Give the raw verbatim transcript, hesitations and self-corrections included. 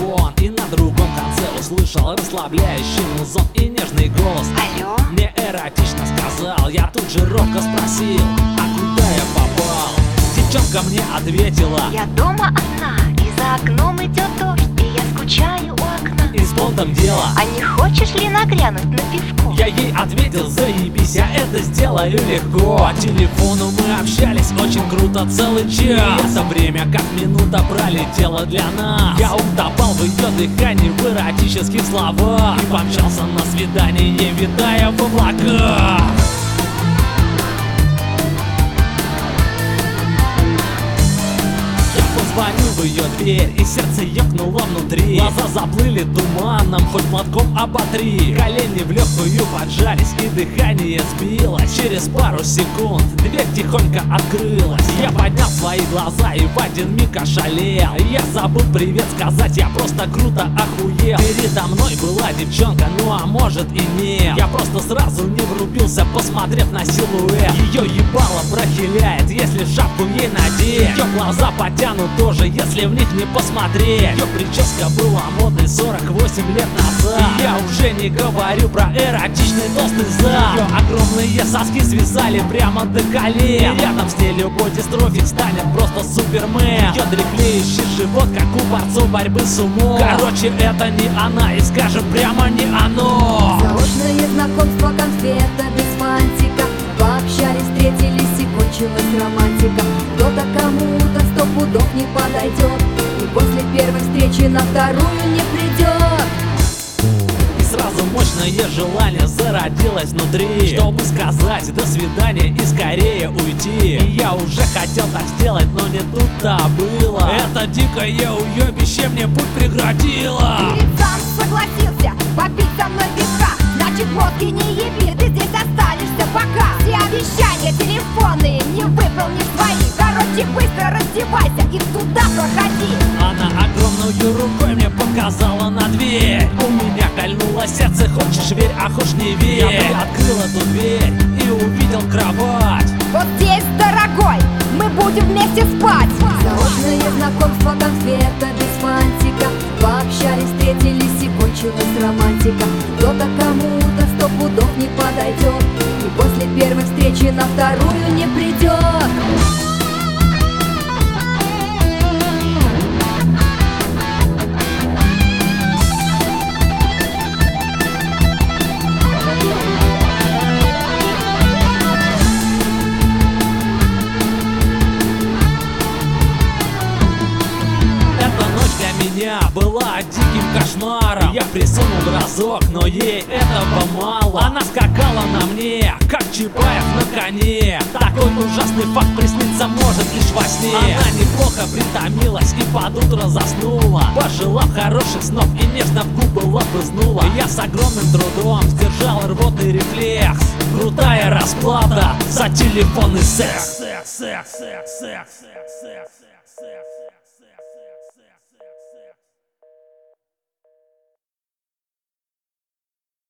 телефон и на другом конце услышал расслабляющий музон и нежный голос. Алло? Мне эротично сказал, я тут же робко спросил, а куда я попал? Девчонка мне ответила: Я дома одна, и за окном идет дождь, и я скучаю у окна. и с понтом дело. А не хочешь ли нагрянуть на пивко? Я ей ответил: заебись, я это сделаю легко. По телефону мы общались очень круто целый час. Это время как минута пролетело для нас. Я утопал в ее дыхании, в эротических словах, и помчался на свидание, витая в облаках. Звоню в ее дверь, и сердце ёкнуло внутри. Глаза заплыли туманом, хоть платком оботри. Колени в легкую поджались, и дыхание сбилось. Через пару секунд дверь тихонько открылась. Я поднял свои глаза и в один миг ошалел. Я забыл привет сказать, я просто круто охуел. Передо мной была девчонка, ну а может и нет. Я просто сразу не врубился, посмотрев на силуэт. Ее ебало прохиляет, если шапку ей надеть. Ее глаза потянут тоже, если в них не посмотреть. Ее прическа была модной сорок восемь лет назад. И я уже не говорю про эротичный толстый зад. Ее огромные соски свисали прямо до колен. И рядом с ней любой дистрофик станет просто супермен. Ее дряхлеющий живот, как у борцов борьбы с умом. Короче, это не она, и скажем прямо не оно. Заочное знакомство, конфета без фантика. Пообщались, встретились и кончилась романтика. Кто-то кому-то сто пудов не подойдет, и после первой встречи на вторую не придет. И сразу мощное желание зародилось внутри, чтобы сказать до свидания и скорее уйти. И я уже хотел так сделать, но не тут-то было. Это дикое уебище мне путь преградило. Ты сам согласился попить со мной пивка, значит мозги не еби, ты здесь останешься пока. Все обещания телефонные не выполнишь свои. Короче, быстро раздевайся и туда проходи. Она огромную рукой мне показала на дверь. У меня кольнуло сердце, хочешь верь, а хочешь не верь. Я приоткрыл эту дверь и увидел кровать. Вот здесь, дорогой, мы будем вместе спать. Заочное знакомство, конфета без фантика. Пообщались, встретились и кончилась романтика. Кто-то кому-то сто пудов не подойдет, и после первой встречи на вторую не придет. Была диким кошмаром. Я присунул разок, но ей этого мало. Она скакала на мне, как Чапаев на коне. Такой ужасный факт присниться может лишь во сне. Она неплохо притомилась и под утро заснула, пожелав хороших снов и нежно в губы лапызнула. Я с огромным трудом сдержал рвотный рефлекс. Крутая расплата за телефонный секс. Секс, секс, секс, секс, секс, секс, секс, секс.